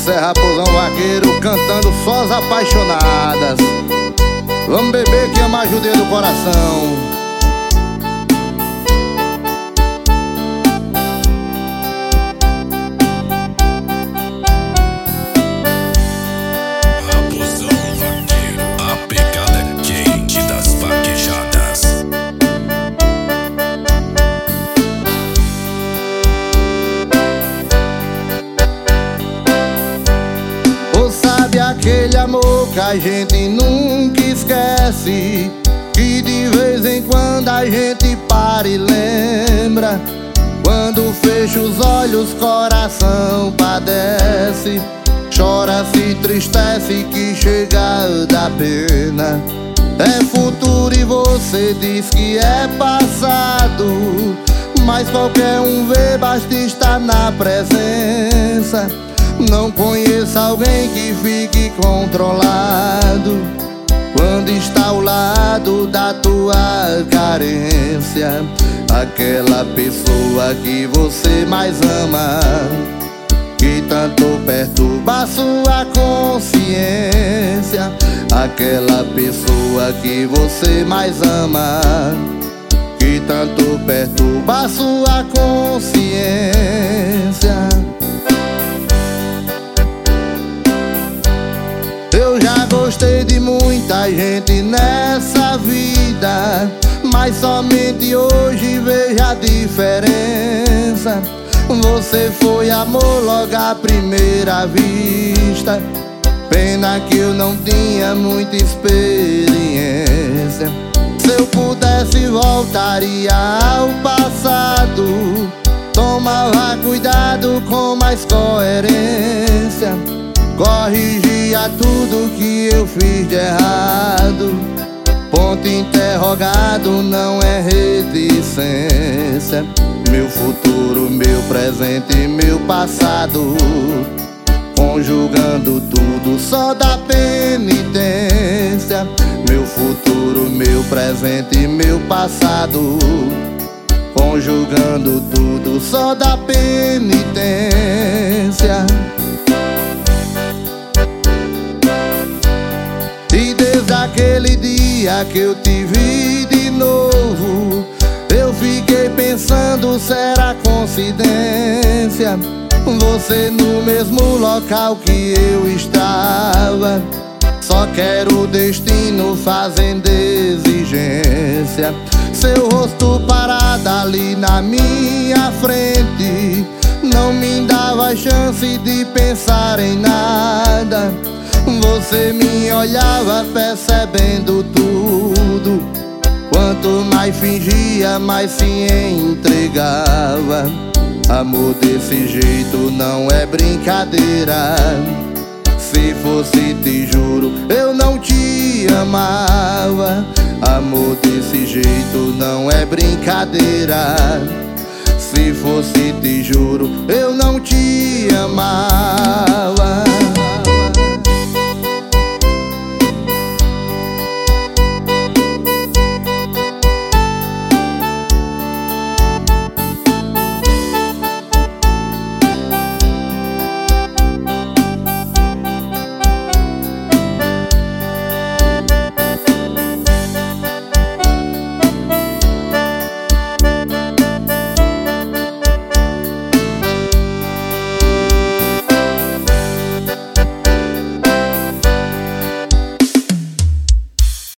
Esse é Raposão Vaqueiro cantando só as apaixonadas. Vamos beber que ama a judeia do coração. Aquele amor que a gente nunca esquece, que de vez em quando a gente para e lembra. Quando fecha os olhos, coração padece, chora, se entristece, que chega da pena. É futuro e você diz que é passado, mas qualquer um vê, basta estar na presença. Não conheço alguém que fique controlado quando está ao lado da tua carência. Aquela pessoa que você mais ama, que tanto perturba a sua consciência. Aquela pessoa que você mais ama, que tanto perturba a sua consciência. Eu já gostei de muita gente nessa vida, mas somente hoje vejo a diferença. Você foi amor logo à primeira vista, pena que eu não tinha muita experiência. Se eu pudesse voltaria ao passado, tomava cuidado com mais coerência, corrigia tudo que eu fiz de errado. Ponto interrogado não é reticência. Meu futuro, meu presente e meu passado, conjugando tudo só da penitência. Meu futuro, meu presente e meu passado, conjugando tudo só da penitência. E desde aquele dia que eu te vi de novo, eu fiquei pensando, será coincidência? Você no mesmo local que eu estava, só quero o destino fazendo exigência. Seu rosto parado ali na minha frente não me dava chance de pensar em nada. Você me olhava percebendo tudo, quanto mais fingia, mais se entregava. Amor desse jeito não é brincadeira, se fosse te juro eu não te amava. Amor desse jeito não é brincadeira, se fosse te juro eu não te amava.